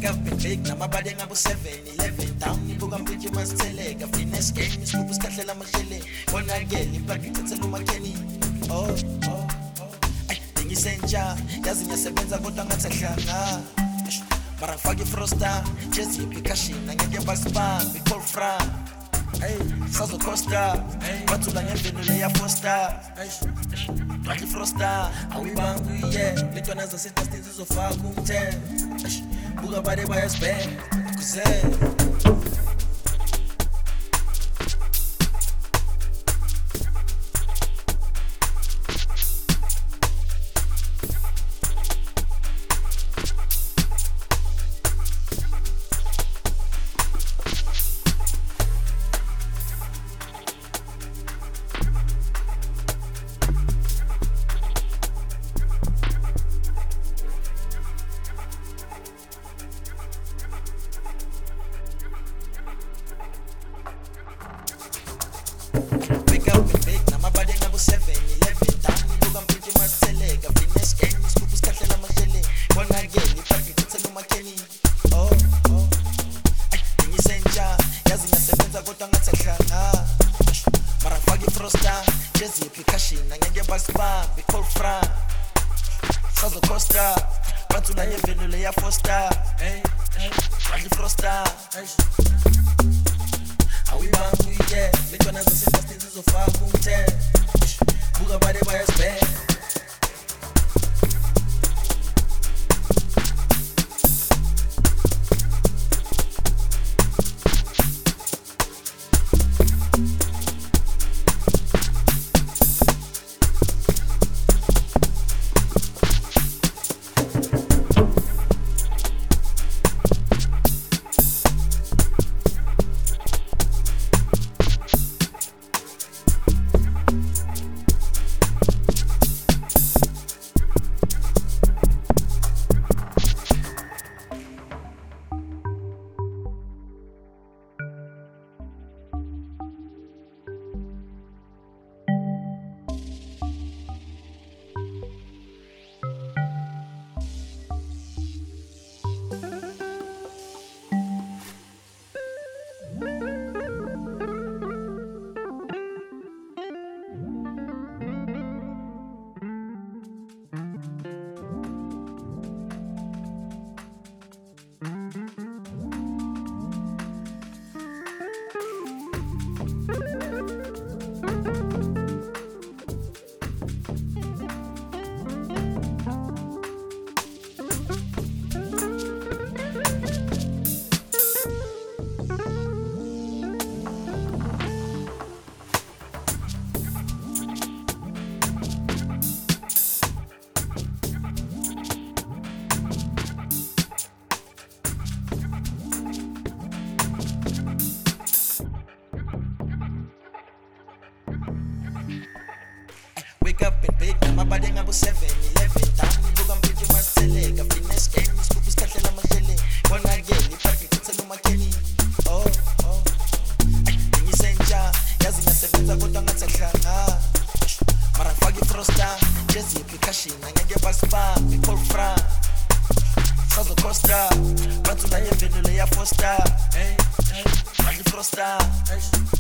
Wake up and bake, namabade ngabu 7, 11 down, ibuka mpiji masiteleka, finesse game, iskupu skatlela mahlele, bona geli, plug ithathela umakheni. Oh, ay, dingisentsha, yazi ngiyasebenza kodwa ngathi ahlanga. Mara ngifake frosta, jazz yipikashini, angeke basibambe, call fra. Hey, sazo costa, bathula ngemvenulo ya foster. Twaki frosta, awibambi yeah, letwana zasentasti zizofaka umthe. Buka bade bayasibheka, kuze. Wake up and bake, namabade ngabu 7, 11 down, ibuka mpiji masiteleka, finesse game, iskupu skatlela mahlele, bona geli, plug ithathela umakheni. Oh, ay, dingisentsha, yazi ngiyasebenza kodwa ngathi ahlanga. Mara ngifake frosta, jazz yipikashini, angeke basibambe, call fra. Sazo costa, bathula ngemvenulo ya foster. Twaki frosta, awibambi yeah, letwana zasentasti zizofaka umthe. Buka bade bayasibheka. Wake up and bake, namabade ngabu 7, 11 down, ibuka mpiji masiteleka, finesse game, iskupu skatlela mahlele, bona geli, plug ithathela umakheni. Oh, ay, dingisentsha, yazi ngiyasebenza kodwa ngathi ahlanga. Mara ngifake frosta, jazz yipikashini, angeke basibambe, call fra. Sazo costa, bathula ngemvenulo ya foster. Twaki frosta.